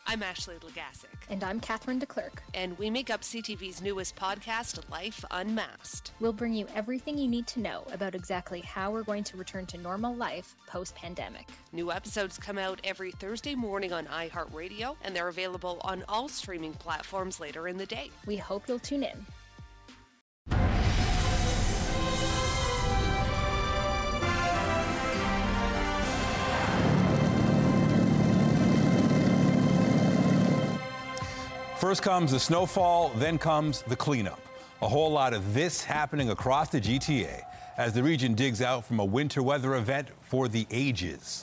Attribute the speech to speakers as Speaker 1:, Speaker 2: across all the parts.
Speaker 1: I'm Ashley Legasic.
Speaker 2: And I'm Catherine DeClerc.
Speaker 1: And we make up CTV's newest podcast, Life Unmasked.
Speaker 2: We'll bring you everything you need to know about exactly how we're going to return to normal life post-pandemic.
Speaker 1: New episodes come out every Thursday morning on iHeartRadio, and they're available on all streaming platforms later in the day.
Speaker 2: We hope you'll tune in.
Speaker 3: First comes the snowfall, then comes the cleanup. A whole lot of this happening across the GTA as the region digs out from a winter weather event for the ages.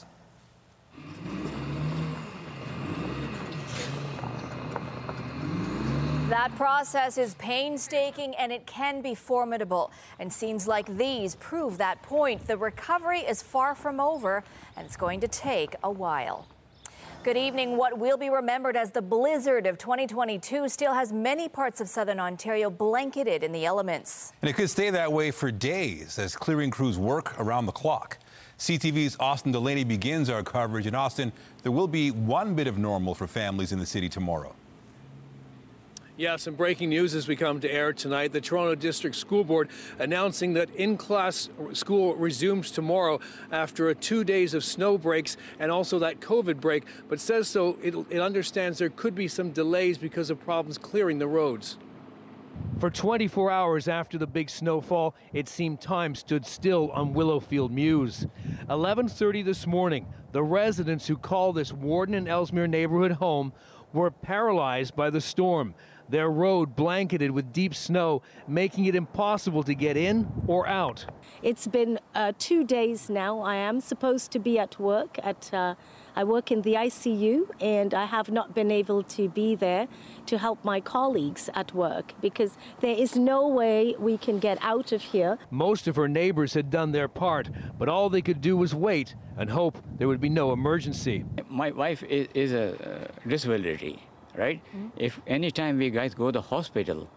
Speaker 4: That process is painstaking and it can be formidable. And scenes like these prove that point. The recovery is far from over and it's going to take a while. Good evening. What will be remembered as the blizzard of 2022 still has many parts of southern Ontario blanketed in the elements.
Speaker 3: And it could stay that way for days as clearing crews work around the clock. CTV's Austin Delaney begins our coverage. In Austin, there will be one bit of normal for families in the city tomorrow.
Speaker 5: Yeah, some breaking news as we come to air tonight. The Toronto District School Board announcing that in-class school resumes tomorrow after 2 days of snow breaks and also that COVID break, but says so it understands there could be some delays because of problems clearing the roads.
Speaker 6: For 24 hours after the big snowfall, it seemed time stood still on Willowfield Mews. 11:30 this morning, the residents who call this Warden and Ellesmere neighborhood home were paralyzed by the storm. Their road blanketed with deep snow, making it impossible to get in or out.
Speaker 7: It's been 2 days now. I am supposed to be at work. I work in the ICU, and I have not been able to be there to help my colleagues at work because there is no way we can get out of here.
Speaker 6: Most of her neighbors had done their part, but all they could do was wait and hope there would be no emergency.
Speaker 8: My wife is a disability. Right? Mm-hmm. If any time we guys go to the hospital,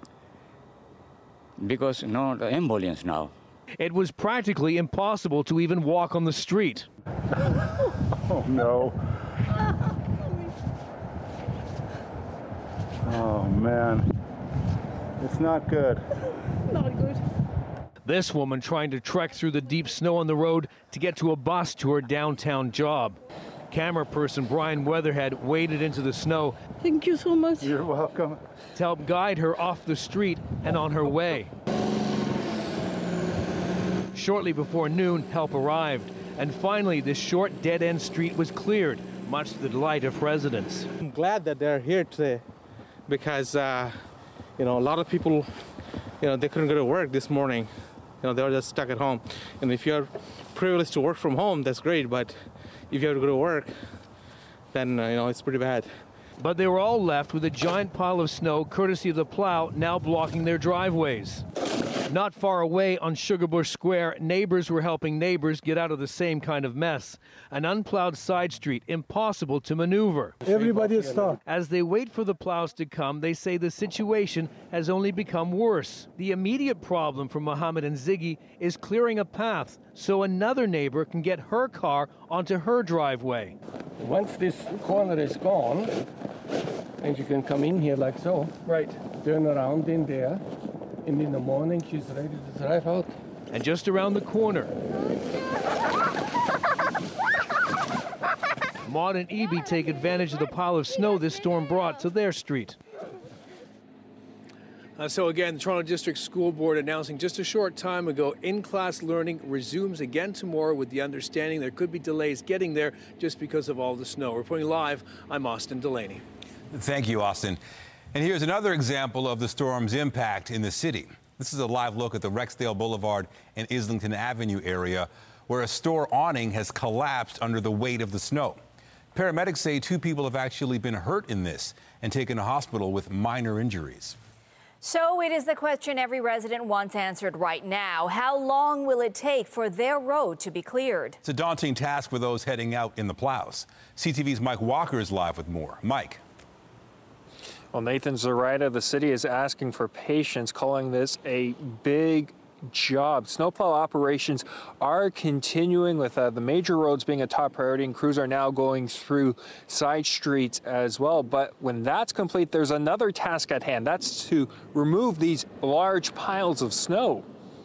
Speaker 8: because no the ambulance now.
Speaker 6: It was practically impossible to even walk on the street.
Speaker 9: Oh no. Oh man. It's not good.
Speaker 7: Not good.
Speaker 6: This woman trying to trek through the deep snow on the road to get to a bus to her downtown job. Camera person Brian Weatherhead waded into the snow.
Speaker 7: Thank you so much.
Speaker 9: You're welcome.
Speaker 6: To help guide her off the street and on her way. Shortly before noon, help arrived. And finally, this short dead-end street was cleared, much to the delight of residents.
Speaker 10: I'm glad that they're here today because, a lot of people, they couldn't go to work this morning. They were just stuck at home. And if you're privileged to work from home, that's great. But if you have to go to work, then, it's pretty bad.
Speaker 6: But they were all left with a giant pile of snow, courtesy of the plow, now blocking their driveways. Not far away on Sugarbush Square, neighbors were helping neighbors get out of the same kind of mess. An unplowed side street, impossible to maneuver.
Speaker 9: Everybody is stuck.
Speaker 6: As they wait for the plows to come, they say the situation has only become worse. The immediate problem for Mohammed and Ziggy is clearing a path so another neighbor can get her car onto her driveway.
Speaker 11: Once this corner is gone, and you can come in here like so.
Speaker 6: Right.
Speaker 11: Turn around in there. And in the morning, she's ready to drive out.
Speaker 6: And just around the corner, Maud and Evie take advantage of the pile of snow this storm brought to their street.
Speaker 5: So again, the Toronto District School Board announcing just a short time ago, in-class learning resumes again tomorrow with the understanding there could be delays getting there just because of all the snow. Reporting live, I'm Austin Delaney.
Speaker 3: Thank you, Austin. And here's another example of the storm's impact in the city. This is a live look at the Rexdale Boulevard and Islington Avenue area, where a store awning has collapsed under the weight of the snow. Paramedics say 2 people have actually been hurt in this and taken to hospital with minor injuries.
Speaker 4: So it is the question every resident wants answered right now. How long will it take for their road to be cleared?
Speaker 3: It's a daunting task for those heading out in the plows. CTV's Mike Walker is live with more. Mike.
Speaker 12: Well, Nathan Zoraida, the city is asking for patience, calling this a big job. Snowplow operations are continuing with the major roads being a top priority, and crews are now going through side streets as well. But when that's complete, there's another task at hand. That's to remove these large piles of snow.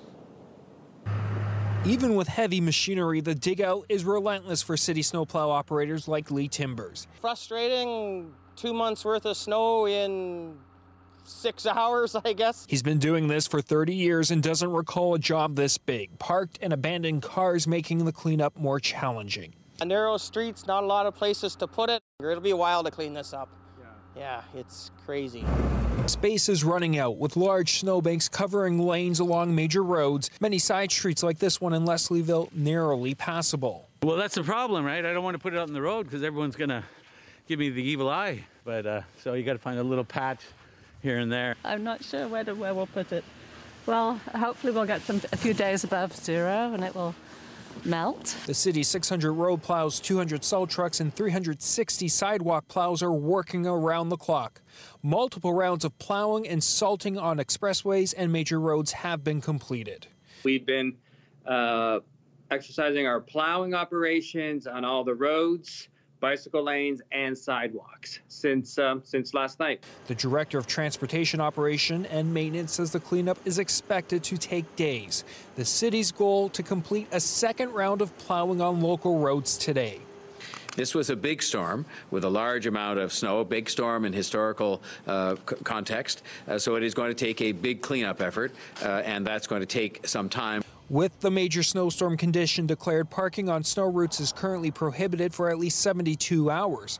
Speaker 12: Even with heavy machinery, the dig-out is relentless for city snowplow operators like Lee Timbers.
Speaker 13: Frustrating, 2 months worth of snow in 6 hours, I guess.
Speaker 12: He's been doing this for 30 years and doesn't recall a job this big. Parked and abandoned cars making the cleanup more challenging.
Speaker 13: Narrow streets, not a lot of places to put it. It'll be a while to clean this up. Yeah, it's crazy.
Speaker 12: Space is running out, with large snowbanks covering lanes along major roads, many side streets like this one in Leslieville narrowly passable.
Speaker 14: Well, that's the problem, right? I don't want to put it out on the road because everyone's going to give me the evil eye. But so you got to find a little patch here and there.
Speaker 15: I'm not sure where we'll put it. Well, hopefully we'll get a few days above zero and it will melt.
Speaker 12: The city's 600 road plows, 200 salt trucks, and 360 sidewalk plows are working around the clock. Multiple rounds of plowing and salting on expressways and major roads have been completed.
Speaker 16: We've been exercising our plowing operations on all the roads, bicycle lanes, and sidewalks since last night.
Speaker 12: The director of transportation operation and maintenance says the cleanup is expected to take days. The city's goal to complete a second round of plowing on local roads today.
Speaker 17: This was a big storm with a large amount of snow, a big storm in historical context. So it is going to take a big cleanup effort, and that's going to take some time.
Speaker 12: With the major snowstorm condition declared, parking on snow routes is currently prohibited for at least 72 hours.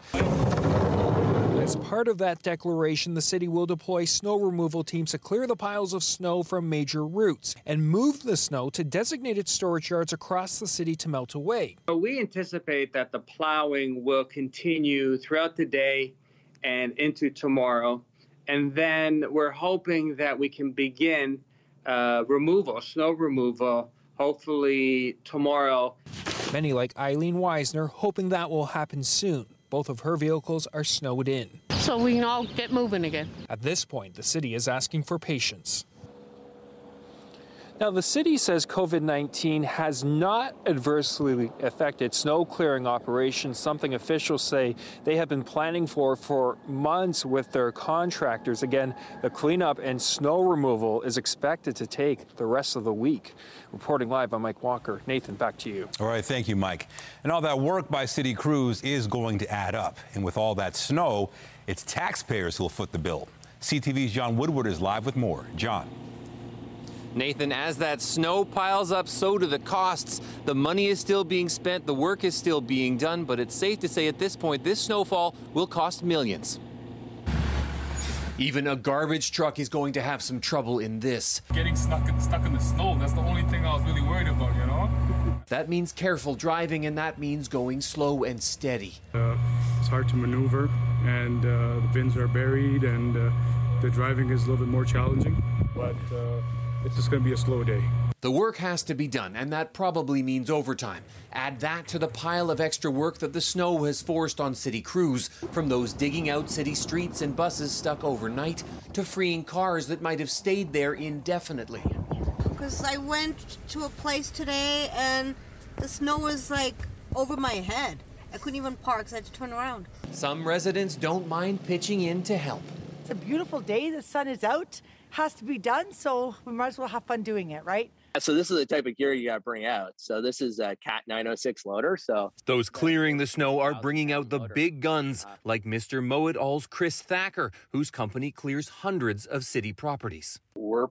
Speaker 12: As part of that declaration, the city will deploy snow removal teams to clear the piles of snow from major routes and move the snow to designated storage yards across the city to melt away.
Speaker 16: We anticipate that the plowing will continue throughout the day and into tomorrow. And then we're hoping that we can begin snow removal, hopefully tomorrow.
Speaker 12: Many like Eileen Weisner hoping that will happen soon. Both of her vehicles are snowed in.
Speaker 15: So we can all get moving again.
Speaker 12: At this point, the city is asking for patience. Now, the city says COVID-19 has not adversely affected snow clearing operations, something officials say they have been planning for months with their contractors. Again, the cleanup and snow removal is expected to take the rest of the week. Reporting live, I'm Mike Walker. Nathan, back to you.
Speaker 3: All right, thank you, Mike. And all that work by city crews is going to add up. And with all that snow, it's taxpayers who will foot the bill. CTV's John Woodward is live with more. John.
Speaker 18: Nathan, as that snow piles up, so do the costs. The money is still being spent, the work is still being done, but it's safe to say at this point, this snowfall will cost millions. Even a garbage truck is going to have some trouble in this.
Speaker 19: Getting stuck in the snow, that's the only thing I was really worried about, you know?
Speaker 18: That means careful driving, and that means going slow and steady.
Speaker 19: It's hard to maneuver, and the bins are buried, and the driving is a little bit more challenging, but it's just going to be a slow day.
Speaker 18: The work has to be done, and that probably means overtime. Add that to the pile of extra work that the snow has forced on city crews, from those digging out city streets and buses stuck overnight to freeing cars that might have stayed there indefinitely.
Speaker 20: Because I went to a place today and the snow was like over my head. I couldn't even park because I had to turn around.
Speaker 18: Some residents don't mind pitching in to help.
Speaker 21: It's a beautiful day, the sun is out, has to be done, so we might as well have fun doing it, right?
Speaker 22: So this is the type of gear you got to bring out. So this is a Cat 906 loader. So
Speaker 18: those clearing the snow are bringing out the big guns, like Mr. Mow-It-All's Chris Thacker, whose company clears hundreds of city properties.
Speaker 22: We're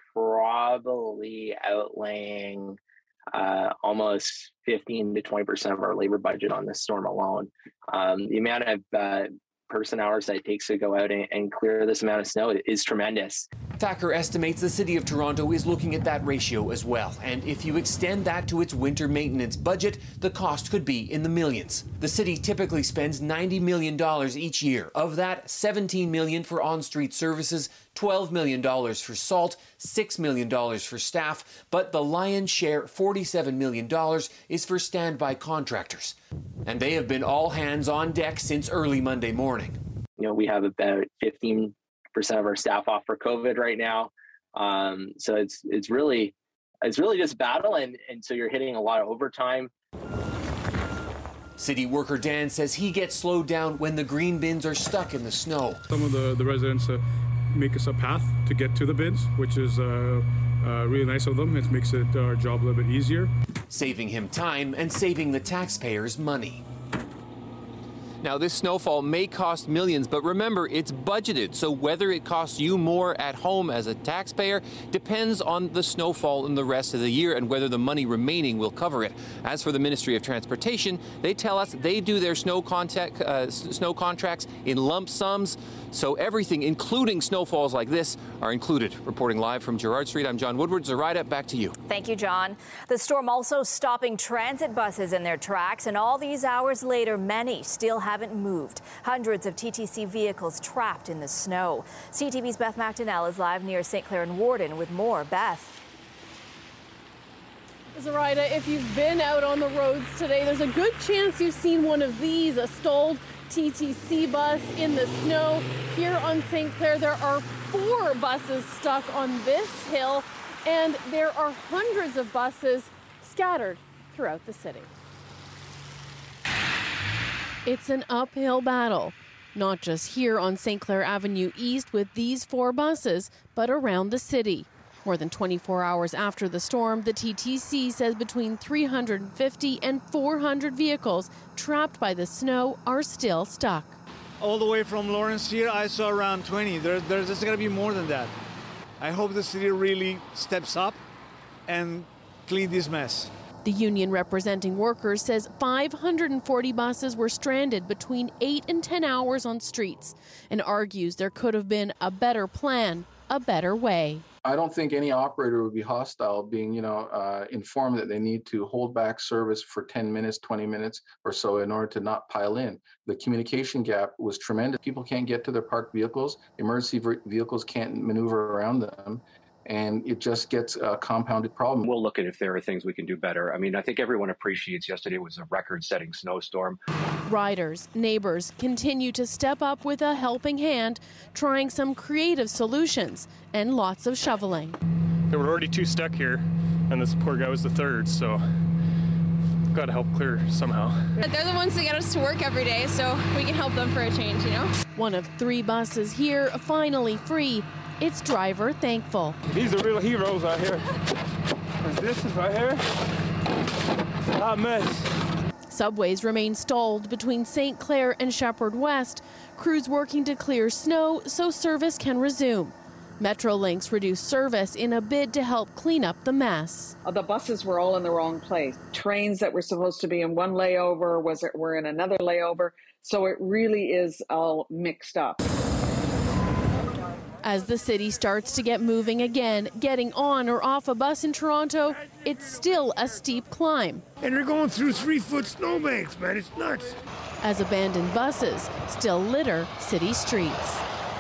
Speaker 22: probably outlaying almost 15 to 20% of our labor budget on this storm alone. The amount of person hours that it takes to go out and clear this amount of snow is tremendous.
Speaker 18: Thacker estimates the City of Toronto is looking at that ratio as well, and if you extend that to its winter maintenance budget, the cost could be in the millions. The city typically spends $90 million each year. Of that, $17 million for on-street services, $12 million for salt, $6 million for staff, but the lion's share, $47 million, is for standby contractors. And they have been all hands on deck since early Monday morning.
Speaker 22: You know, we have about 15% of our staff off for COVID right now. So it's really it's really just battle, and so you're hitting a lot of overtime.
Speaker 18: City worker Dan says he gets slowed down when the green bins are stuck in the snow.
Speaker 19: Some of the residents make us a path to get to the bins, which is really nice of them. It makes our job a little bit easier.
Speaker 18: Saving him time and saving the taxpayers money. Now, this snowfall may cost millions, but remember, it's budgeted. So whether it costs you more at home as a taxpayer depends on the snowfall in the rest of the year and whether the money remaining will cover it. As for the Ministry of Transportation, they tell us they do their snow contracts in lump sums. So everything, including snowfalls like this, are included. Reporting live from Gerrard Street, I'm John Woodward. Zoraida, back to you.
Speaker 4: Thank you, John. The storm also stopping transit buses in their tracks, and all these hours later, many still haven't moved. Hundreds of TTC vehicles trapped in the snow. CTV's Beth McDonnell is live near St. Clair and Warden with more. Beth.
Speaker 1: Zoraida, if you've been out on the roads today, there's a good chance you've seen one of these, a stalled TTC bus in the snow. Here on St. Clair, there are 4 buses stuck on this hill, and there are hundreds of buses scattered throughout the city. It's an uphill battle, not just here on St. Clair Avenue East with these 4 buses, but around the city. More than 24 hours after the storm, the TTC says between 350 and 400 vehicles trapped by the snow are still stuck.
Speaker 2: All the way from Lawrence here, I saw around 20. There's going to be more than that. I hope the city really steps up and clean this mess.
Speaker 1: The union representing workers says 540 buses were stranded between 8 and 10 hours on streets and argues there could have been a better plan, a better way.
Speaker 23: I don't think any operator would be hostile being, informed that they need to hold back service for 10 minutes, 20 minutes or so in order to not pile in. The communication gap was tremendous. People can't get to their parked vehicles. Emergency vehicles can't maneuver around them. And it just gets a compounded problem.
Speaker 24: We'll look at if there are things we can do better. I mean, I think everyone appreciates yesterday was a record-setting snowstorm.
Speaker 1: Riders, neighbors continue to step up with a helping hand, trying some creative solutions and lots of shoveling.
Speaker 25: There were already 2 stuck here, and this poor guy was the 3rd, so got to help clear somehow.
Speaker 26: They're the ones that get us to work every day, so we can help them for a change, you know?
Speaker 1: One of 3 buses here, finally free. Its driver thankful.
Speaker 25: These are real heroes out here. This is right here. It's a hot mess.
Speaker 1: Subways remain stalled between St. Clair and Shepherd West. Crews working to clear snow so service can resume. Metrolinx reduced service in a bid to help clean up the mess.
Speaker 27: The buses were all in the wrong place. Trains that were supposed to be in one layover were in another layover. So it really is all mixed up.
Speaker 1: As the city starts to get moving again, getting on or off a bus in Toronto, it's still a steep climb.
Speaker 28: And they're going through 3-foot snowbanks, man. It's nuts.
Speaker 1: As abandoned buses still litter city streets.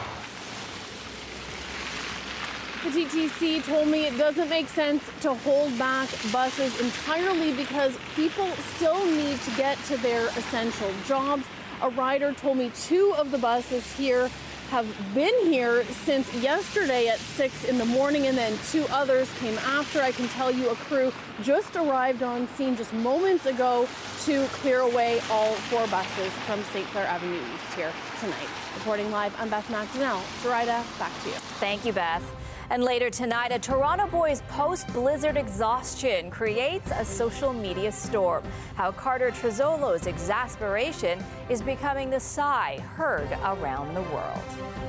Speaker 1: The TTC told me it doesn't make sense to hold back buses entirely because people still need to get to their essential jobs. A rider told me 2 of the buses here have been here since yesterday at 6 in the morning, and then 2 others came after. I can tell you a crew just arrived on scene just moments ago to clear away all 4 buses from St. Clair Avenue East here tonight. Reporting live, I'm Beth McDonnell. Zoraida, back to you.
Speaker 4: Thank you, Beth. And later tonight, a Toronto boy's post-blizzard exhaustion creates a social media storm. How Carter Trezzolo's exasperation is becoming the sigh heard around the world.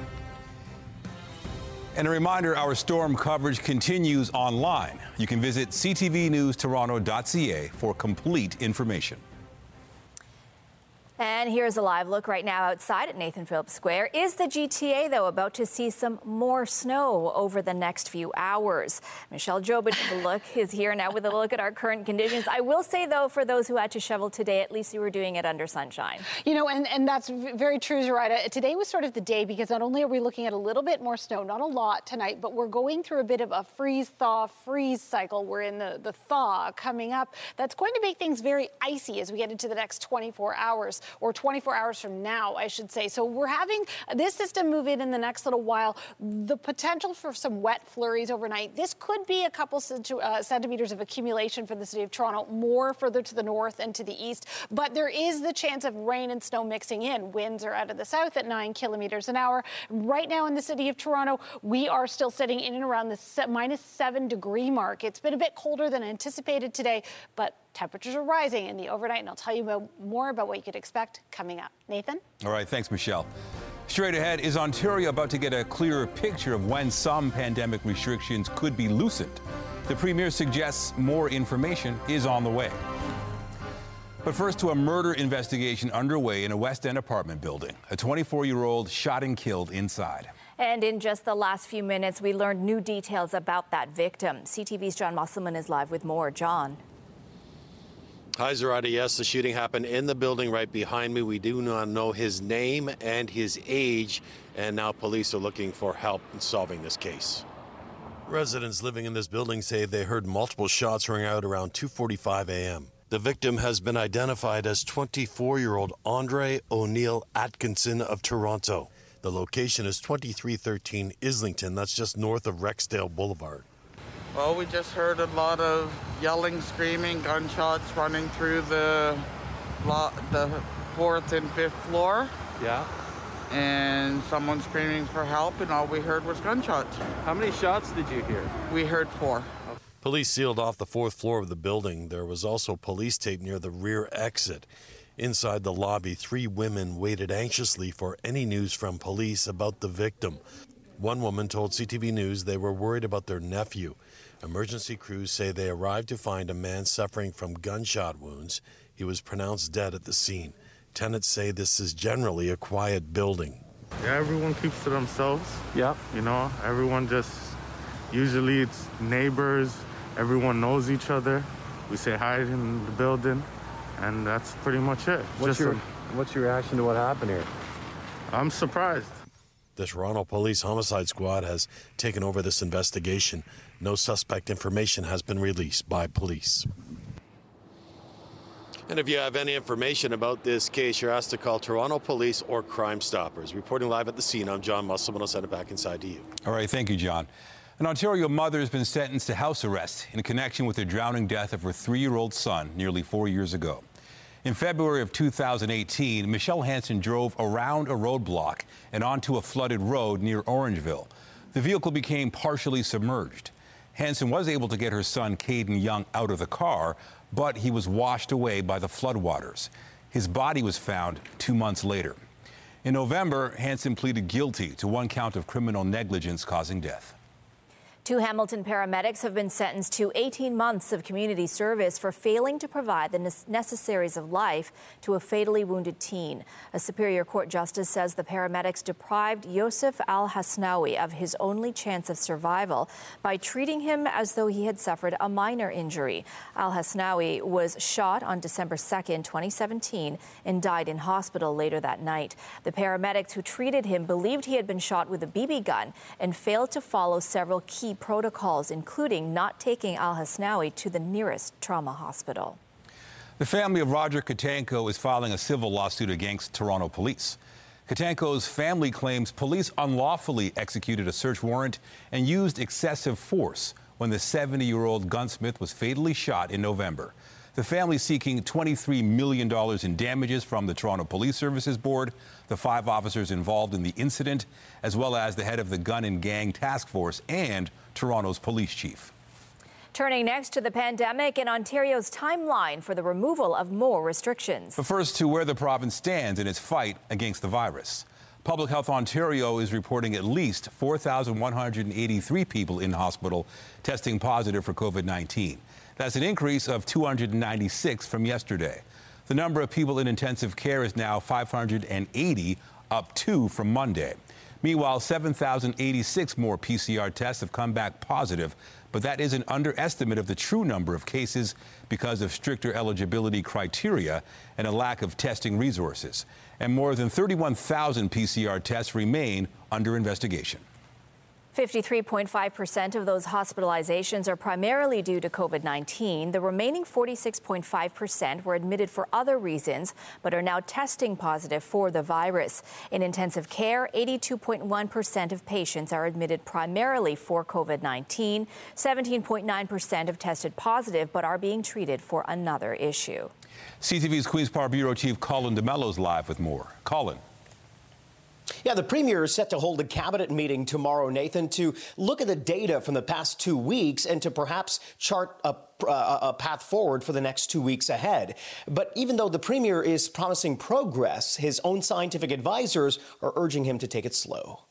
Speaker 3: And a reminder, our storm coverage continues online. You can visit ctvnewstoronto.ca for complete information.
Speaker 4: And here's a live look right now outside at Nathan Phillips Square. Is the GTA, though, about to see some more snow over the next few hours? Michelle Jobin is here now with a look at our current conditions. I will say, though, for those who had to shovel today, at least you were doing it under sunshine.
Speaker 29: You know, and that's very true, Zoraida. Today was sort of the day because not only are we looking at a little bit more snow, not a lot tonight, but we're going through a bit of a freeze-thaw-freeze cycle. We're in the thaw coming up. That's going to make things very icy as we get into the next 24 hours. or 24 hours from now, I should say. So we're having this system move in the next little while. The potential for some wet flurries overnight. This could be a couple centimeters of accumulation for the city of Toronto, more further to the north and to the east. But there is the chance of rain and snow mixing in. Winds are out of the south at 9 kilometers an hour. Right now in the city of Toronto, we are still sitting in and around the -7 degree mark. It's been a bit colder than anticipated today, but temperatures are rising in the overnight, and I'll tell you more about what you could expect coming up. Nathan?
Speaker 3: All right, thanks, Michelle. Straight ahead, is Ontario about to get a clearer picture of when some pandemic restrictions could be loosened? The Premier suggests more information is on the way. But first, to a murder investigation underway in a West End apartment building. A 24-year-old shot and killed inside.
Speaker 4: And in just the last few minutes, we learned new details about that victim. CTV's John Musselman is live with more. John.
Speaker 5: Hi, Zarada. Yes, the shooting happened in the building right behind me. We do not know his name and his age, and now police are looking for help in solving this case. Residents living in this building say they heard multiple shots ring out around 2:45 a.m. The victim has been identified as 24-year-old Andre O'Neill Atkinson of Toronto. The location is 2313 Islington. That's just north of Rexdale Boulevard.
Speaker 6: Well, we just heard a lot of yelling, screaming, gunshots running through the 4th and 5th floor.
Speaker 5: Yeah.
Speaker 6: And someone screaming for help, and all we heard was gunshots.
Speaker 5: How many shots did you hear?
Speaker 6: We heard 4.
Speaker 5: Police sealed off the 4th floor of the building. There was also police tape near the rear exit. Inside the lobby, 3 women waited anxiously for any news from police about the victim. One woman told CTV News they were worried about their nephew. Emergency crews say they arrived to find a man suffering from gunshot wounds. He was pronounced dead at the scene. Tenants say this is generally a quiet building.
Speaker 6: Yeah, everyone keeps to themselves.
Speaker 5: Yeah.
Speaker 6: You know, everyone just, usually it's neighbors, everyone knows each other. We say hi in the building, and that's pretty much it.
Speaker 5: What's your reaction to what happened here?
Speaker 6: I'm surprised.
Speaker 5: The Toronto Police Homicide Squad has taken over this investigation. No suspect information has been released by police. And if you have any information about this case, you're asked to call Toronto Police or Crime Stoppers. Reporting live at the scene, I'm John Musselman. I'll send it back inside to you.
Speaker 3: All right, thank you, John. An Ontario mother has been sentenced to house arrest in connection with the drowning death of her 3-year-old son nearly 4 years ago. In February of 2018, Michelle Hansen drove around a roadblock and onto a flooded road near Orangeville. The vehicle became partially submerged. Hansen was able to get her son, Caden Young, out of the car, but he was washed away by the floodwaters. His body was found 2 months later. In November, Hansen pleaded guilty to 1 count of criminal negligence causing death.
Speaker 4: 2 Hamilton paramedics have been sentenced to 18 months of community service for failing to provide the necessaries of life to a fatally wounded teen. A Superior Court justice says the paramedics deprived Yosef Al-Hasnawi of his only chance of survival by treating him as though he had suffered a minor injury. Al-Hasnawi was shot on December 2nd, 2017, and died in hospital later that night. The paramedics who treated him believed he had been shot with a BB gun and failed to follow several key protocols, including not taking Al-Hasnawi to the nearest trauma hospital.
Speaker 3: The family of Roger Katanko is filing a civil lawsuit against Toronto police. Katanko's family claims police unlawfully executed a search warrant and used excessive force when the 70-year-old gunsmith was fatally shot in November. The family is seeking $23 million in damages from the Toronto Police Services Board, the 5 officers involved in the incident, as well as the head of the Gun and Gang Task Force and Toronto's police chief.
Speaker 4: Turning next to the pandemic and Ontario's timeline for the removal of more restrictions.
Speaker 3: But first, to where the province stands in its fight against the virus. Public Health Ontario is reporting at least 4,183 people in hospital testing positive for COVID-19. That's an increase of 296 from yesterday. The number of people in intensive care is now 580, up 2 from Monday. Meanwhile, 7,086 more PCR tests have come back positive, but that is an underestimate of the true number of cases because of stricter eligibility criteria and a lack of testing resources. And more than 31,000 PCR tests remain under investigation.
Speaker 4: 53.5% of those hospitalizations are primarily due to COVID-19. The remaining 46.5% were admitted for other reasons, but are now testing positive for the virus. In intensive care, 82.1% of patients are admitted primarily for COVID-19. 17.9% have tested positive, but are being treated for another issue.
Speaker 3: CTV's Queen's Park Bureau Chief Colin DeMello is live with more. Colin.
Speaker 7: Yeah, the Premier is set to hold a cabinet meeting tomorrow, Nathan, to look at the data from the past 2 weeks and to perhaps chart a path forward for the next 2 weeks ahead. But even though the Premier is promising progress, his own scientific advisors are urging him to take it slow.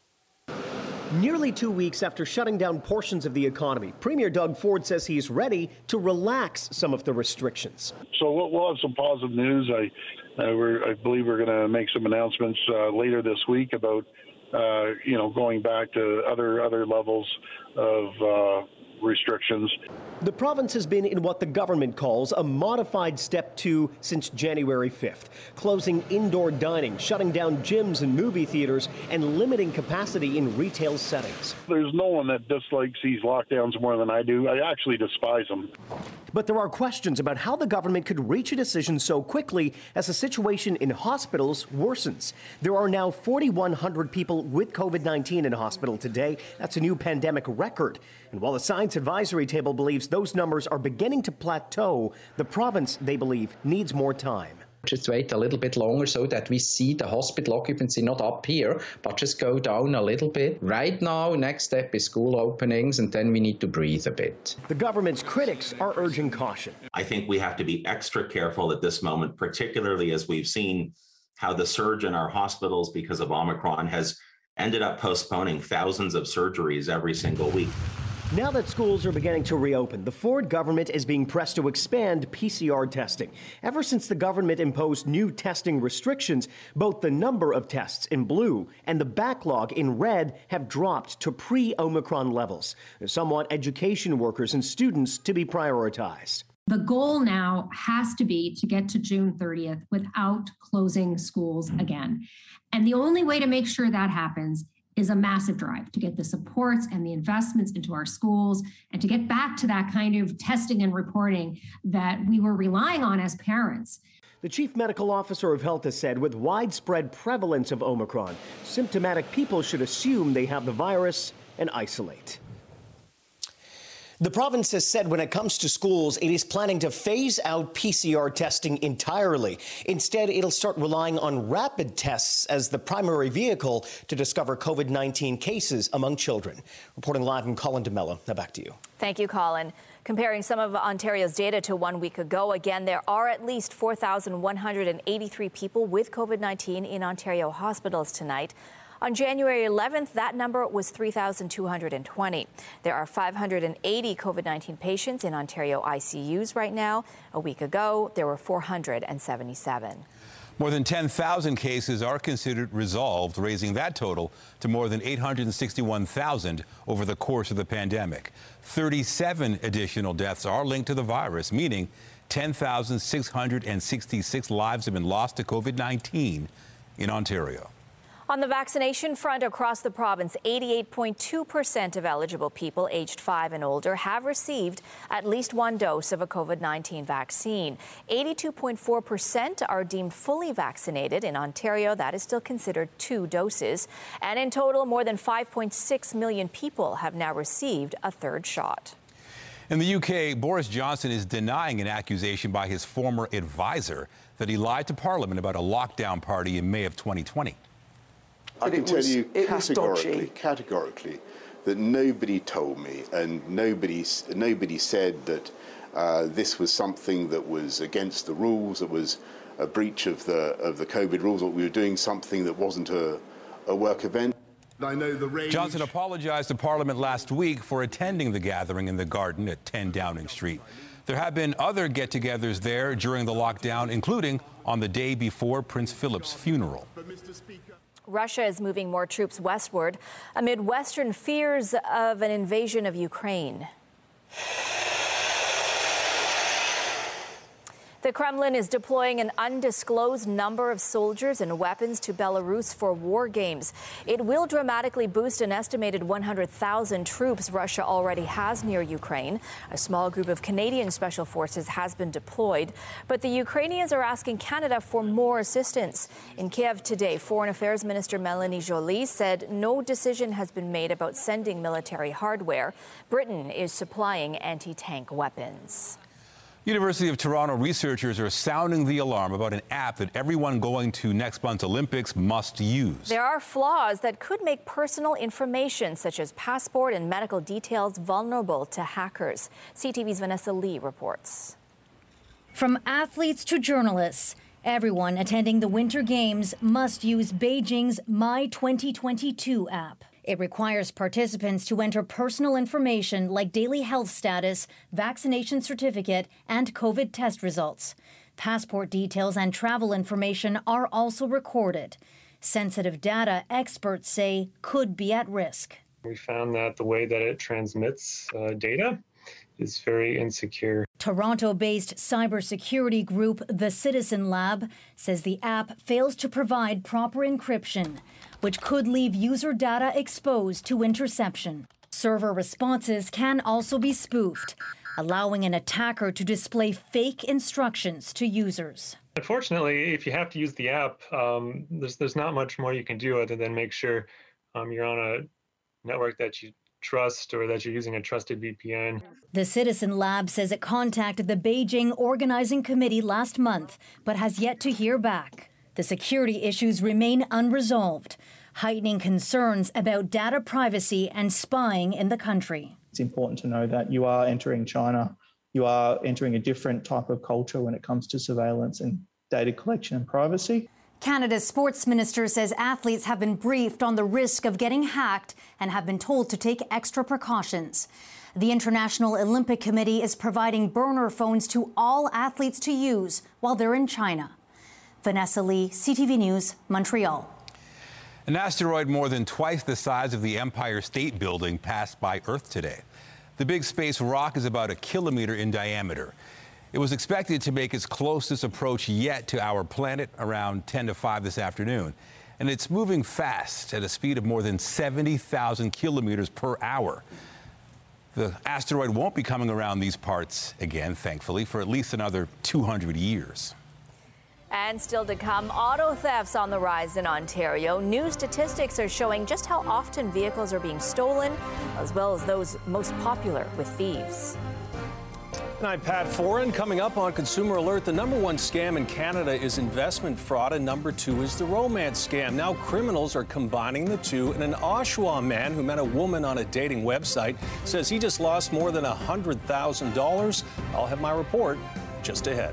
Speaker 7: Nearly 2 weeks after shutting down portions of the economy, Premier Doug Ford says he's ready to relax some of the restrictions.
Speaker 8: So we'll have some positive news. I believe we're going to make some announcements later this week about, going back to other levels of restrictions.
Speaker 7: The province has been in what the government calls a modified step 2 since January 5th, closing indoor dining, shutting down gyms and movie theaters, and limiting capacity in retail settings.
Speaker 8: There's no one that dislikes these lockdowns more than I do. I actually despise them.
Speaker 7: But there are questions about how the government could reach a decision so quickly as the situation in hospitals worsens. There are now 4,100 people with COVID-19 in hospital today. That's a new pandemic record. And while the Science Advisory Table believes those numbers are beginning to plateau, the province, they believe, needs more time.
Speaker 9: Just wait a little bit longer so that we see the hospital occupancy not up here, but just go down a little bit. Right now, next step is school openings, and then we need to breathe a bit.
Speaker 7: The government's critics are urging caution.
Speaker 10: I think we have to be extra careful at this moment, particularly as we've seen how the surge in our hospitals because of Omicron has ended up postponing thousands of surgeries every single week.
Speaker 7: Now that schools are beginning to reopen, the Ford government is being pressed to expand PCR testing. Ever since the government imposed new testing restrictions, both the number of tests in blue and the backlog in red have dropped to pre-Omicron levels. Some want education workers and students to be prioritized.
Speaker 11: The goal now has to be to get to June 30th without closing schools again. And the only way to make sure that happens is a massive drive to get the supports and the investments into our schools and to get back to that kind of testing and reporting that we were relying on as parents.
Speaker 7: The chief medical officer of health has said with widespread prevalence of Omicron, symptomatic people should assume they have the virus and isolate. The province has said when it comes to schools, it is planning to phase out PCR testing entirely. Instead, it'll start relying on rapid tests as the primary vehicle to discover COVID-19 cases among children. Reporting live from Colin DeMello. Now back to you.
Speaker 4: Thank you, Colin. Comparing some of Ontario's data to 1 week ago, again, there are at least 4,183 people with COVID-19 in Ontario hospitals tonight. On January 11th, that number was 3,220. There are 580 COVID-19 patients in Ontario ICUs right now. A week ago, there were 477.
Speaker 3: More than 10,000 cases are considered resolved, raising that total to more than 861,000 over the course of the pandemic. 37 additional deaths are linked to the virus, meaning 10,666 lives have been lost to COVID-19 in Ontario.
Speaker 4: On the vaccination front across the province, 88.2% of eligible people aged 5 and older have received at least one dose of a COVID-19 vaccine. 82.4% are deemed fully vaccinated. In Ontario, that is still considered 2 doses. And in total, more than 5.6 million people have now received a third shot.
Speaker 3: In the UK, Boris Johnson is denying an accusation by his former advisor that he lied to Parliament about a lockdown party in May of 2020.
Speaker 13: I can tell you categorically that nobody told me and nobody said that this was something that was against the rules, that was a breach of the COVID rules, or we were doing something that wasn't a work event.
Speaker 3: I know the rage. Johnson apologized to Parliament last week for attending the gathering in the Garden at 10 Downing Street. There have been other get-togethers there during the lockdown, including on the day before Prince Philip's funeral.
Speaker 4: Russia is moving more troops westward amid Western fears of an invasion of Ukraine. The Kremlin is deploying an undisclosed number of soldiers and weapons to Belarus for war games. It will dramatically boost an estimated 100,000 troops Russia already has near Ukraine. A small group of Canadian special forces has been deployed, but the Ukrainians are asking Canada for more assistance. In Kiev today, Foreign Affairs Minister Melanie Joly said no decision has been made about sending military hardware. Britain is supplying anti-tank weapons.
Speaker 3: University of Toronto researchers are sounding the alarm about an app that everyone going to next month's Olympics must use.
Speaker 4: There are flaws that could make personal information, such as passport and medical details, vulnerable to hackers. CTV's Vanessa Lee reports.
Speaker 12: From athletes to journalists, everyone attending the Winter Games must use Beijing's My 2022 app. It requires participants to enter personal information like daily health status, vaccination certificate, and COVID test results. Passport details and travel information are also recorded. Sensitive data, experts say, could be at risk.
Speaker 14: We found that the way that it transmits data is very insecure.
Speaker 12: Toronto-based cybersecurity group The Citizen Lab says the app fails to provide proper encryption, which could leave user data exposed to interception. Server responses can also be spoofed, allowing an attacker to display fake instructions to users.
Speaker 14: Unfortunately, if you have to use the app, there's not much more you can do other than make sure you're on a network that you trust or that you're using a trusted VPN.
Speaker 12: The Citizen Lab says it contacted the Beijing Organizing Committee last month, but has yet to hear back. The security issues remain unresolved, heightening concerns about data privacy and spying in the country.
Speaker 15: It's important to know that you are entering China. You are entering a different type of culture when it comes to surveillance and data collection and privacy.
Speaker 12: Canada's sports minister says athletes have been briefed on the risk of getting hacked and have been told to take extra precautions. The International Olympic Committee is providing burner phones to all athletes to use while they're in China. Vanessa Lee, CTV News, Montreal.
Speaker 3: An asteroid more than twice the size of the Empire State Building passed by Earth today. The big space rock is about 1 kilometer in diameter. It was expected to make its closest approach yet to our planet around 10 to 5 this afternoon. And it's moving fast at a speed of more than 70,000 kilometers per hour. The asteroid won't be coming around these parts again, thankfully, for at least another 200 years.
Speaker 4: And still to come, auto thefts on the rise in Ontario. New statistics are showing just how often vehicles are being stolen, as well as those most popular with thieves.
Speaker 16: And I'm Pat Foran. Coming up on Consumer Alert, the #1 scam in Canada is investment fraud, and #2 is the romance scam. Now criminals are combining the two, and an Oshawa man who met a woman on a dating website says he just lost more than $100,000. I'll have my report just ahead.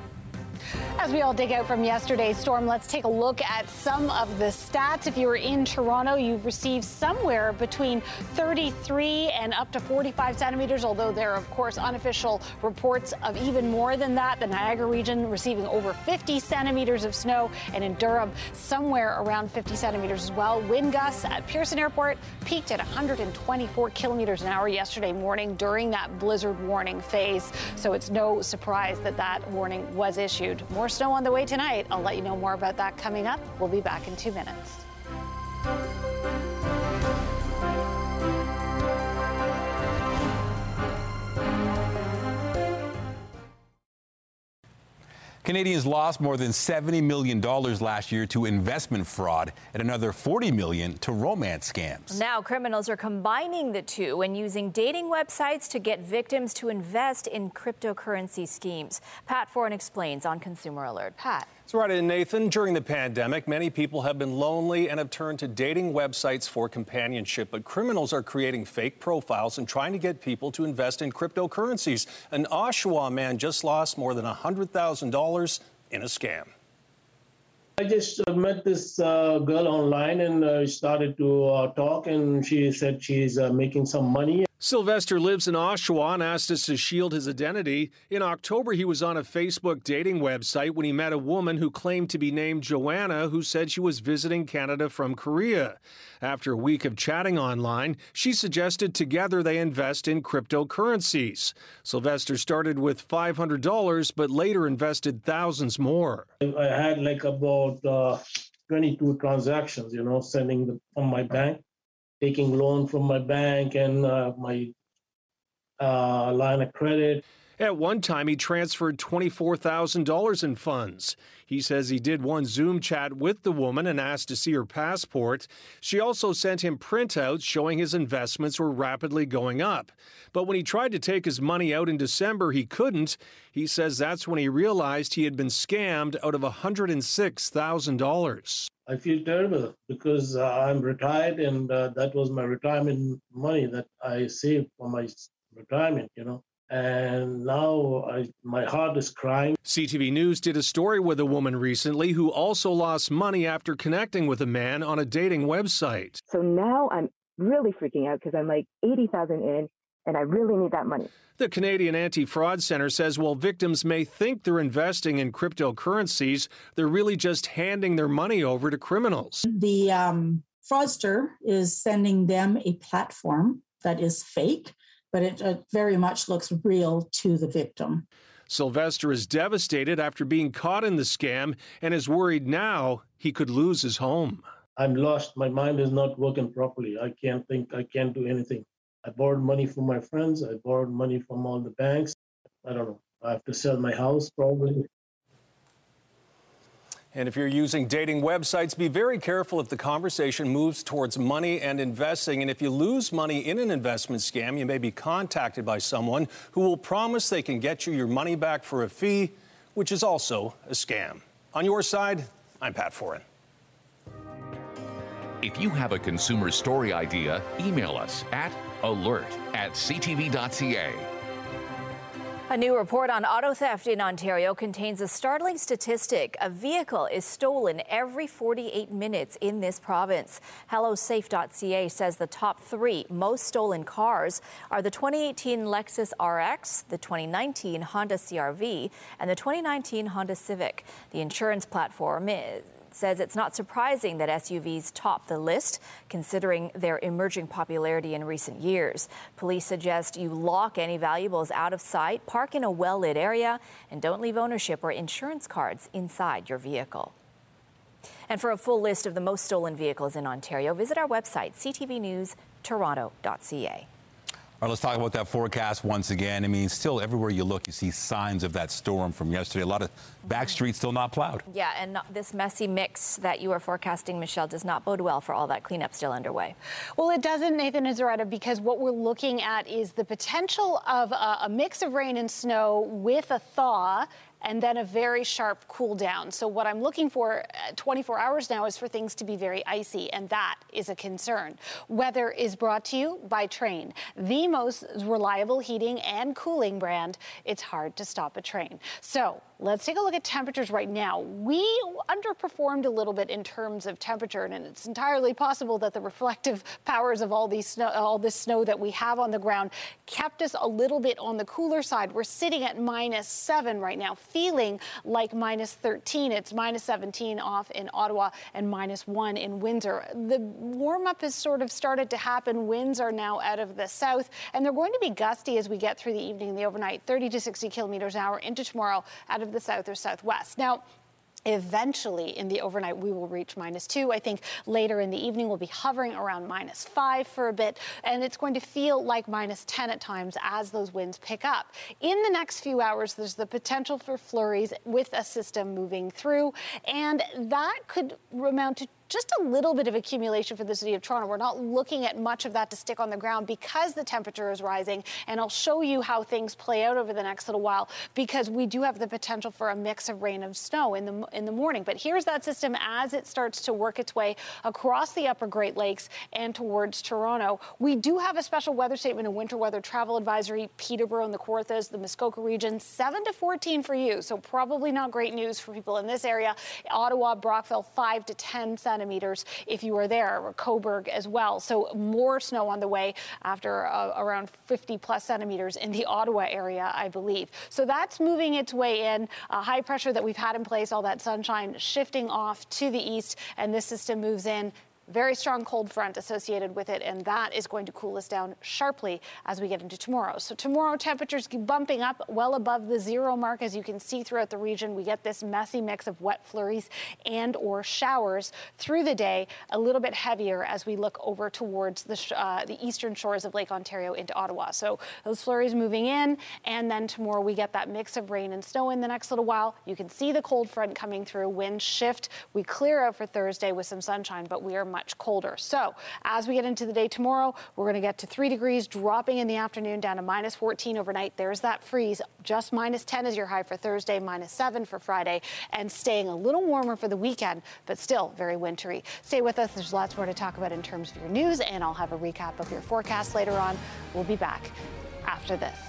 Speaker 29: As we all dig out from yesterday's storm, let's take a look at some of the stats. If you were in Toronto, you've received somewhere between 33 and up to 45 centimeters, although there are, of course, unofficial reports of even more than that. The Niagara region receiving over 50 centimeters of snow, and in Durham, somewhere around 50 centimeters as well. Wind gusts at Pearson Airport peaked at 124 kilometers an hour yesterday morning during that blizzard warning phase. So it's no surprise that that warning was issued. More snow on the way tonight. I'll let you know more about that coming up. We'll be back in 2 minutes.
Speaker 3: Canadians lost more than $70 million last year to investment fraud and another $40 million to romance scams.
Speaker 4: Now criminals are combining the two and using dating websites to get victims to invest in cryptocurrency schemes. Pat Foran explains on Consumer Alert. Pat.
Speaker 16: That's right, and Nathan. During the pandemic, many people have been lonely and have turned to dating websites for companionship. But criminals are creating fake profiles and trying to get people to invest in cryptocurrencies. An Oshawa man just lost more than $100,000 in a scam.
Speaker 17: I just met this girl online and started to talk, and she said she's making some money.
Speaker 16: Sylvester lives in Oshawa and asked us to shield his identity. In October, he was on a Facebook dating website when he met a woman who claimed to be named Joanna, who said she was visiting Canada from Korea. After a week of chatting online, she suggested together they invest in cryptocurrencies. Sylvester started with $500, but later invested thousands more.
Speaker 17: I had like about 22 transactions, sending them from my bank, taking loan from my bank and my line of credit.
Speaker 16: At one time, he transferred $24,000 in funds. He says he did one Zoom chat with the woman and asked to see her passport. She also sent him printouts showing his investments were rapidly going up. But when he tried to take his money out in December, he couldn't. He says that's when he realized he had been scammed out of $106,000.
Speaker 17: I feel terrible because I'm retired and that was my retirement money that I saved for my retirement, And now my heart is crying.
Speaker 16: CTV News did a story with a woman recently who also lost money after connecting with a man on a dating website.
Speaker 2: So now I'm really freaking out because I'm like 80,000 in and I really need that money.
Speaker 16: The Canadian Anti-Fraud Centre says while victims may think they're investing in cryptocurrencies, they're really just handing their money over to criminals.
Speaker 18: The fraudster is sending them a platform that is fake, but it very much looks real to the victim.
Speaker 16: Sylvester is devastated after being caught in the scam and is worried now he could lose his home.
Speaker 17: I'm lost. My mind is not working properly. I can't think. I can't do anything. I borrowed money from my friends. I borrowed money from all the banks. I don't know. I have to sell my house probably.
Speaker 16: And if you're using dating websites, be very careful if the conversation moves towards money and investing. And if you lose money in an investment scam, you may be contacted by someone who will promise they can get you your money back for a fee, which is also a scam. On your side, I'm Pat Foran.
Speaker 19: If you have a consumer story idea, email us at alert@ctv.ca.
Speaker 4: A new report on auto theft in Ontario contains a startling statistic. A vehicle is stolen every 48 minutes in this province. HelloSafe.ca says the top three most stolen cars are the 2018 Lexus RX, the 2019 Honda CR-V, and the 2019 Honda Civic. The insurance platform says it's not surprising that SUVs top the list, considering their emerging popularity in recent years. Police suggest you lock any valuables out of sight, park in a well-lit area, and don't leave ownership or insurance cards inside your vehicle. And for a full list of the most stolen vehicles in Ontario, visit our website, ctvnewstoronto.ca.
Speaker 3: All right, let's talk about that forecast once again. I mean, still everywhere you look, you see signs of that storm from yesterday. A lot of back streets still not plowed.
Speaker 4: Yeah, and this messy mix that you are forecasting, Michelle, does not bode well for all that cleanup still underway.
Speaker 29: Well, it doesn't, Nathan and Zaretta, because what we're looking at is the potential of a mix of rain and snow with a thaw and then a very sharp cool down. So what I'm looking for 24 hours now is for things to be very icy, and that is a concern. Weather is brought to you by Trane, the most reliable heating and cooling brand. It's hard to stop a train. So let's take a look at temperatures right now. We underperformed a little bit in terms of temperature, and it's entirely possible that the reflective powers of all this snow that we have on the ground kept us a little bit on the cooler side. We're sitting at -7 right now, feeling like -13. It's -17 off in Ottawa and -1 in Windsor. The warm-up has sort of started to happen. Winds are now out of the south, and they're going to be gusty as we get through the evening and the overnight, 30 to 60 kilometers an hour into tomorrow out of the south or southwest. Now, eventually in the overnight we will reach -2. I think later in the evening we'll be hovering around -5 for a bit, and it's going to feel like -10 at times as those winds pick up. In the next few hours there's the potential for flurries with a system moving through, and that could amount to just a little bit of accumulation for the city of Toronto. We're not looking at much of that to stick on the ground because the temperature is rising, and I'll show you how things play out over the next little while, because we do have the potential for a mix of rain and snow in the morning. But here's that system as it starts to work its way across the upper Great Lakes and towards Toronto. We do have a special weather statement, a winter weather travel advisory. Peterborough and the Kawarthas, the Muskoka region, 7 to 14 for you, so probably not great news for people in this area. Ottawa, Brockville, 5 to 10 centimeters. centimeters if you are there, or Cobourg as well. So more snow on the way after around 50 plus centimeters in the Ottawa area, I believe. So that's moving its way in. High pressure that we've had in place, all that sunshine shifting off to the east, and this system moves in. Very strong cold front associated with it, and that is going to cool us down sharply as we get into tomorrow. So tomorrow, temperatures keep bumping up well above the 0 mark. As you can see throughout the region, we get this messy mix of wet flurries and or showers through the day, a little bit heavier as we look over towards the eastern shores of Lake Ontario into Ottawa. So those flurries moving in, and then tomorrow we get that mix of rain and snow in the next little while. You can see the cold front coming through, wind shift. We clear out for Thursday with some sunshine, but we are much colder. So as we get into the day tomorrow, we're going to get to 3 degrees, dropping in the afternoon down to minus 14 overnight. There's that freeze. Just minus 10 is your high for Thursday, minus 7 for Friday, and staying a little warmer for the weekend, but still very wintry. Stay with us. There's lots more to talk about in terms of your news, and I'll have a recap of your forecast later on. We'll be back after this.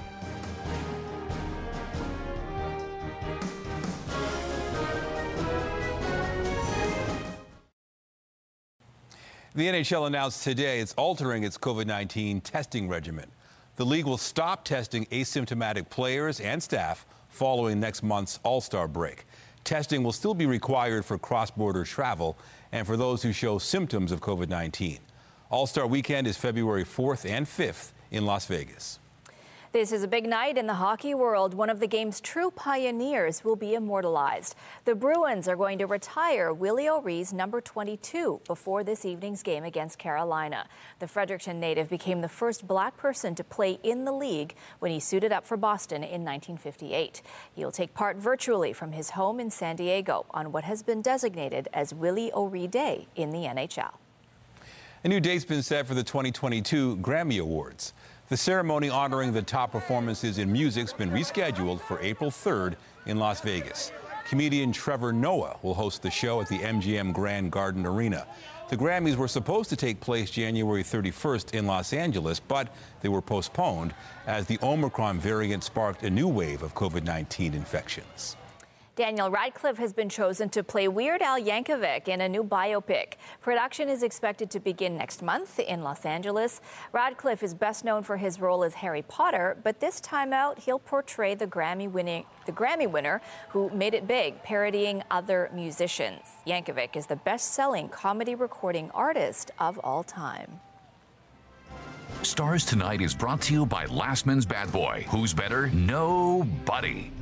Speaker 3: The NHL announced today it's altering its COVID-19 testing regimen. The league will stop testing asymptomatic players and staff following next month's All-Star break. Testing will still be required for cross-border travel and for those who show symptoms of COVID-19. All-Star weekend is February 4th and 5th in Las Vegas.
Speaker 4: This is a big night in the hockey world. One of the game's true pioneers will be immortalized. The Bruins are going to retire Willie O'Ree's number 22 before this evening's game against Carolina. The Fredericton native became the first black person to play in the league when he suited up for Boston in 1958. He'll take part virtually from his home in San Diego on what has been designated as Willie O'Ree Day in the NHL.
Speaker 3: A new date's been set for the 2022 Grammy Awards. The ceremony honoring the top performances in music's been rescheduled for April 3rd in Las Vegas. Comedian Trevor Noah will host the show at the MGM Grand Garden Arena. The Grammys were supposed to take place January 31st in Los Angeles, but they were postponed as the Omicron variant sparked a new wave of COVID-19 infections.
Speaker 4: Daniel Radcliffe has been chosen to play Weird Al Yankovic in a new biopic. Production is expected to begin next month in Los Angeles. Radcliffe is best known for his role as Harry Potter, but this time out, he'll portray the Grammy winner who made it big, parodying other musicians. Yankovic is the best-selling comedy recording artist of all time.
Speaker 19: Stars Tonight is brought to you by Lastman's Bad Boy. Who's better? Nobody.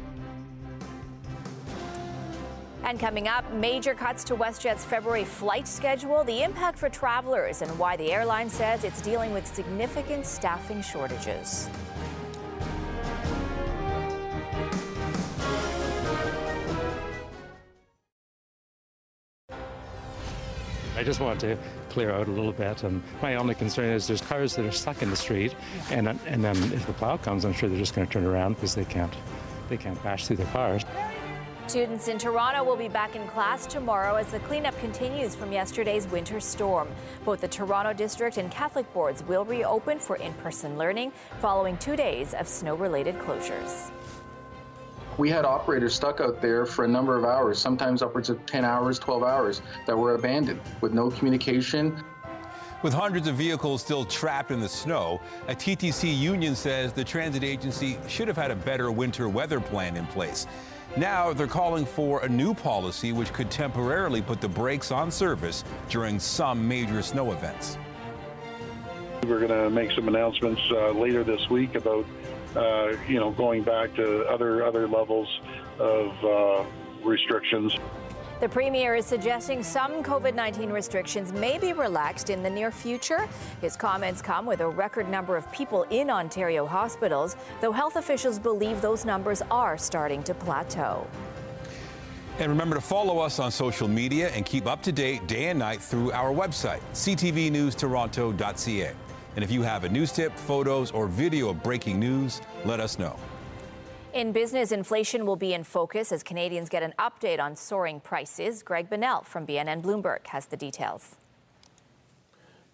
Speaker 4: And coming up, major cuts to WestJet's February flight schedule, the impact for travelers, and why the airline says it's dealing with significant staffing shortages.
Speaker 20: I just want to clear out a little bit. My only concern is there's cars that are stuck in the street, and then if the plow comes, I'm sure they're just going to turn around because they can't bash through their cars.
Speaker 4: Students in Toronto will be back in class tomorrow as the cleanup continues from yesterday's winter storm. Both the Toronto District and Catholic boards will reopen for in-person learning following 2 days of snow-related closures.
Speaker 9: We had operators stuck out there for a number of hours, sometimes upwards of 10 hours, 12 hours, that were abandoned with no communication.
Speaker 3: With hundreds of vehicles still trapped in the snow, a TTC union says the transit agency should have had a better winter weather plan in place. Now they're calling for a new policy which could temporarily put the brakes on service during some major snow events.
Speaker 8: We're going to make some announcements later this week about, going back to other levels of restrictions.
Speaker 4: The Premier is suggesting some COVID-19 restrictions may be relaxed in the near future. His comments come with a record number of people in Ontario hospitals, though health officials believe those numbers are starting to plateau.
Speaker 3: And remember to follow us on social media and keep up to date day and night through our website, ctvnewstoronto.ca. And if you have a news tip, photos, or video of breaking news, let us know.
Speaker 4: In business, inflation will be in focus as Canadians get an update on soaring prices. Greg Binnell from BNN Bloomberg has the details.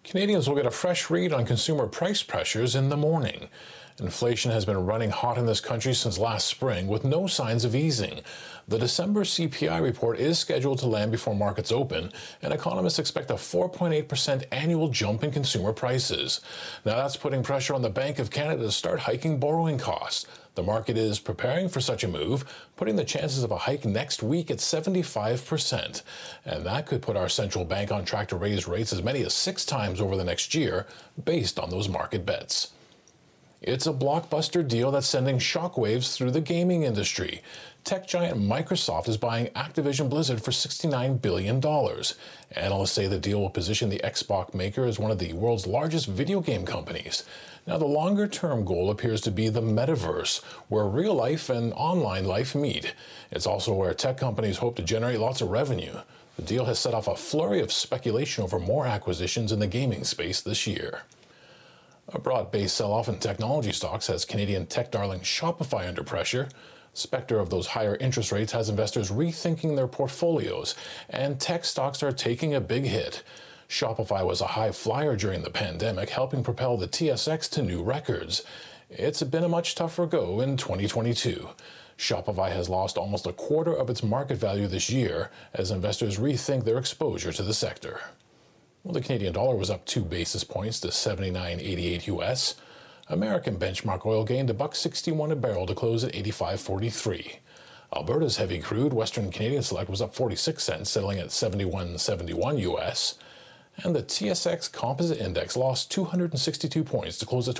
Speaker 1: Canadians will get a fresh read on consumer price pressures in the morning. Inflation has been running hot in this country since last spring, with no signs of easing. The December CPI report is scheduled to land before markets open, and economists expect a 4.8% annual jump in consumer prices. Now that's putting pressure on the Bank of Canada to start hiking borrowing costs. The market is preparing for such a move, putting the chances of a hike next week at 75%. And that could put our central bank on track to raise rates as many as 6 times over the next year, based on those market bets. It's a blockbuster deal that's sending shockwaves through the gaming industry. Tech giant Microsoft is buying Activision Blizzard for $69 billion. Analysts say the deal will position the Xbox maker as one of the world's largest video game companies. Now, the longer-term goal appears to be the metaverse, where real life and online life meet. It's also where tech companies hope to generate lots of revenue. The deal has set off a flurry of speculation over more acquisitions in the gaming space this year. A broad-based sell-off in technology stocks has Canadian tech darling Shopify under pressure. Spectre of those higher interest rates has investors rethinking their portfolios, and tech stocks are taking a big hit. Shopify was a high flyer during the pandemic, helping propel the TSX to new records. It's been a much tougher go in 2022. Shopify has lost almost a quarter of its market value this year as investors rethink their exposure to the sector. Well, the Canadian dollar was up 2 basis points to 79.88 US. American benchmark oil gained $1.61 a barrel to close at 85.43. Alberta's heavy crude Western Canadian Select was up 46 cents, settling at 71.71 US. And the TSX Composite Index lost 262 points to close at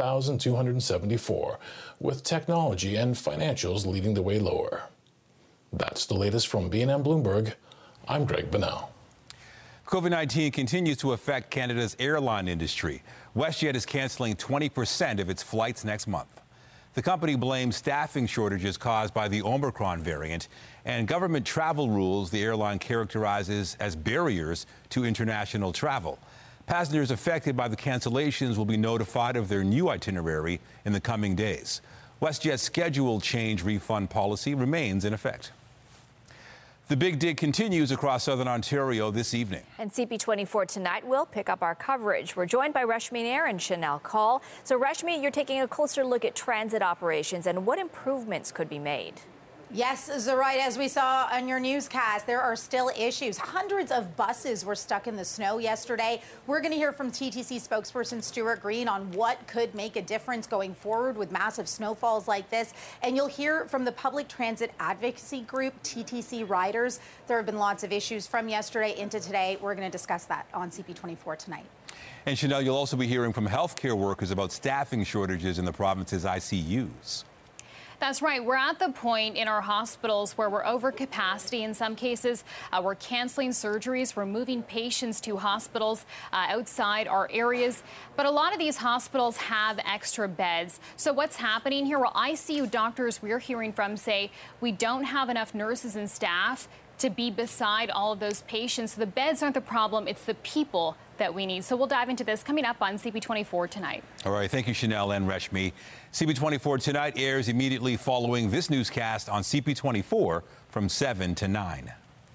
Speaker 1: 21,274, with technology and financials leading the way lower. That's the latest from BNN Bloomberg. I'm Greg Bunnell.
Speaker 3: COVID-19 continues to affect Canada's airline industry. WestJet is canceling 20% of its flights next month. The company blames staffing shortages caused by the Omicron variant and government travel rules the airline characterizes as barriers to international travel. Passengers affected by the cancellations will be notified of their new itinerary in the coming days. WestJet's schedule change refund policy remains in effect. The Big Dig continues across southern Ontario this evening.
Speaker 4: And CP24 tonight will pick up our coverage. We're joined by Reshmi Nair and Chanel Call. So Reshmi, you're taking a closer look at transit operations and what improvements could be made.
Speaker 21: Yes, Zoraida, as we saw on your newscast, there are still issues. Hundreds of buses were stuck in the snow yesterday. We're going to hear from TTC spokesperson Stuart Green on what could make a difference going forward with massive snowfalls like this. And you'll hear from the public transit advocacy group, TTC Riders. There have been lots of issues from yesterday into today. We're going to discuss that on CP24 tonight.
Speaker 3: And Chanel, you'll also be hearing from healthcare workers about staffing shortages in the province's ICUs.
Speaker 22: That's right. We're at the point in our hospitals where we're over capacity in some cases. We're canceling surgeries. We're moving patients to hospitals outside our areas. But a lot of these hospitals have extra beds. So what's happening here? Well, ICU doctors we're hearing from say we don't have enough nurses and staff to be beside all of those patients. So the beds aren't the problem. It's the people that we need. So we'll dive into this coming up on CP24 tonight.
Speaker 3: All right. Thank you, Chanel and Reshmi. CP24 tonight airs immediately following this newscast on CP24 from 7 to 9.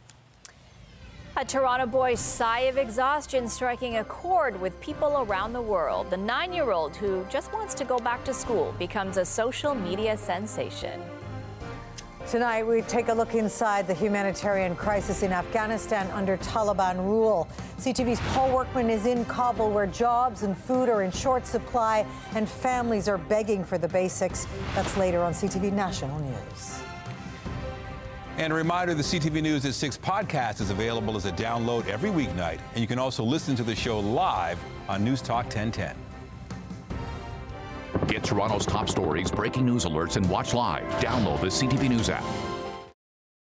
Speaker 4: A Toronto boy's sigh of exhaustion striking a chord with people around the world. The 9-year-old who just wants to go back to school becomes a social media sensation.
Speaker 23: Tonight, we take a look inside the humanitarian crisis in Afghanistan under Taliban rule. CTV's Paul Workman is in Kabul, where jobs and food are in short supply and families are begging for the basics. That's later on CTV National News.
Speaker 3: And a reminder, the CTV News at 6 podcast is available as a download every weeknight. And you can also listen to the show live on News Talk 1010.
Speaker 19: Get Toronto's top stories, breaking news alerts, and watch live. Download the CTV News app.